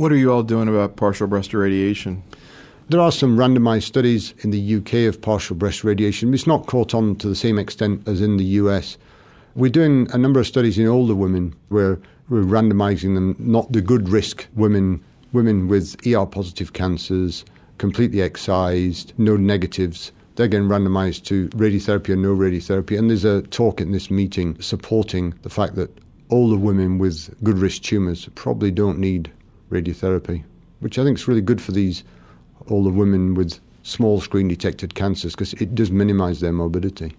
What are you all doing about partial breast irradiation? There are some randomized studies in the UK of partial breast radiation. It's not caught on to the same extent as in the US. We're doing a number of studies in older women where we're randomizing them, not the good risk women with ER-positive cancers, completely excised, no negatives. They're getting randomized to radiotherapy or no radiotherapy. And there's a talk in this meeting supporting the fact that older women with good risk tumours probably don't need radiotherapy, which I think is really good for these older women with small screen detected cancers because it does minimize their morbidity.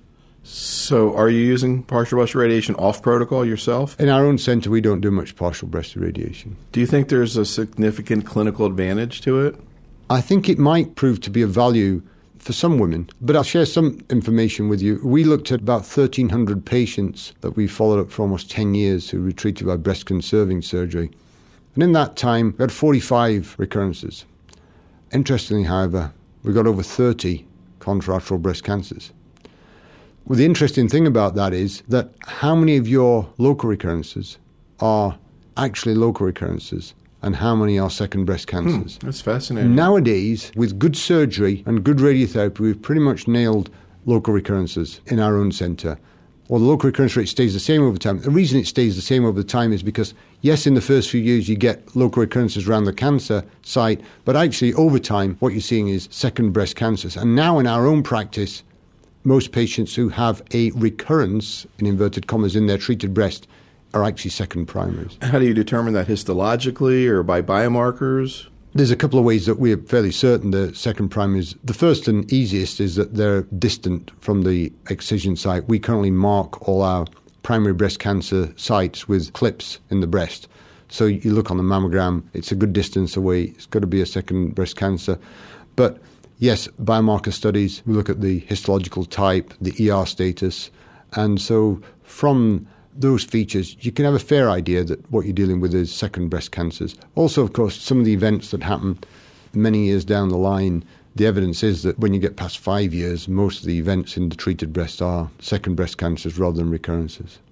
So are you using partial breast radiation off protocol yourself? In our own centre, we don't do much partial breast irradiation. Do you think there's a significant clinical advantage to it? I think it might prove to be of value for some women, but I'll share some information with you. We looked at about 1,300 patients that we followed up for almost 10 years who were treated by breast-conserving surgery. And in that time, we had 45 recurrences. Interestingly, however, we got over 30 contralateral breast cancers. Well, the interesting thing about that is that how many of your local recurrences are actually local recurrences and how many are second breast cancers. That's fascinating. Nowadays, with good surgery and good radiotherapy, we've pretty much nailed local recurrences in our own centre. Well, the local recurrence rate stays the same over time. The reason it stays the same over time is because, yes, in the first few years you get local recurrences around the cancer site, but actually over time what you're seeing is second breast cancers. And now in our own practice, most patients who have a recurrence, in inverted commas, in their treated breast are actually second primaries. How do you determine that, histologically or by biomarkers? There's a couple of ways that we're fairly certain the second primaries. The first and easiest is that they're distant from the excision site. We currently mark all our primary breast cancer sites with clips in the breast. So you look on the mammogram, it's a good distance away. It's got to be a second breast cancer. But yes, biomarker studies, we look at the histological type, the ER status. And so from those features, you can have a fair idea that what you're dealing with is second breast cancers. Also, of course, some of the events that happen many years down the line, the evidence is that when you get past 5 years, most of the events in the treated breast are second breast cancers rather than recurrences.